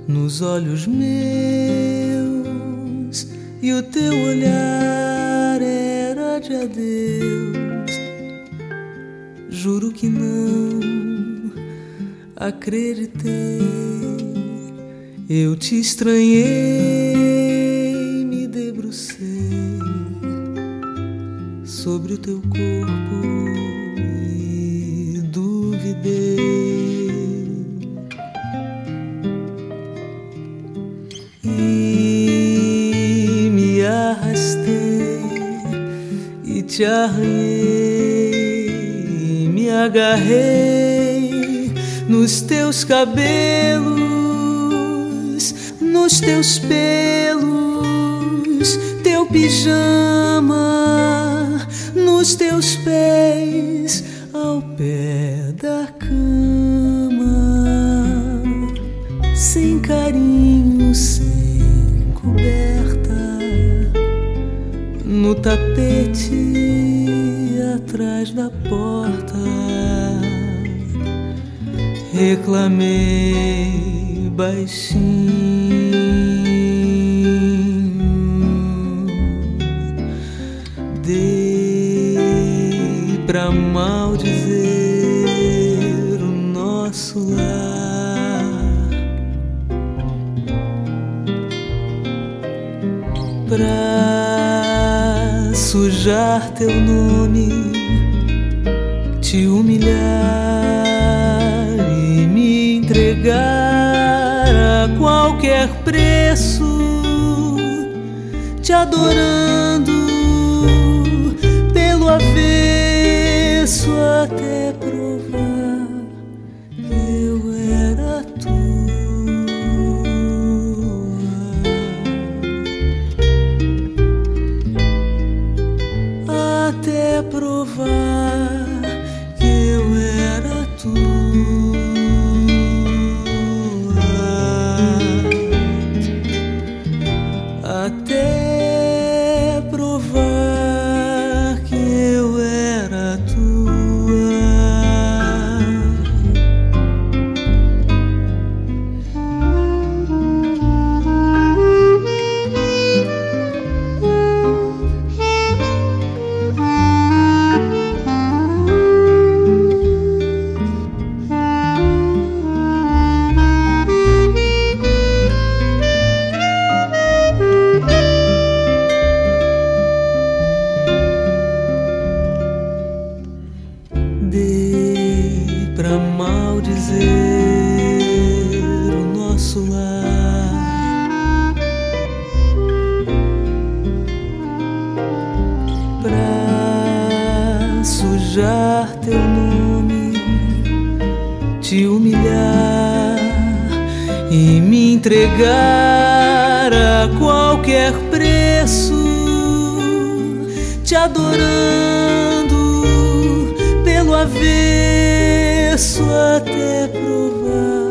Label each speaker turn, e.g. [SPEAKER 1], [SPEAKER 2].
[SPEAKER 1] nos olhos meus, e o teu olhar era de adeus. Juro que não acreditei, eu te estranhei, me debrucei sobre o teu corpo e duvidei. E me arrastei e te arranhei, me agarrei nos teus cabelos, nos teus pelos, teu pijama, nos teus pés, ao pé da cama, sem carinho, sem coberta, no tapete atrás da porta. Reclamei baixinho, dei pra maldizer o nosso lar, pra sujar teu nome, te humilhar, entregar a qualquer preço, te adorando pelo avesso, até provar que eu era tua, até provar que eu era tua. Até provar que eu era tua. Dei pra maldizer o nosso lar, pra sujar teu nome, te humilhar e me entregar a qualquer preço, te adorando pelo avesso, até provar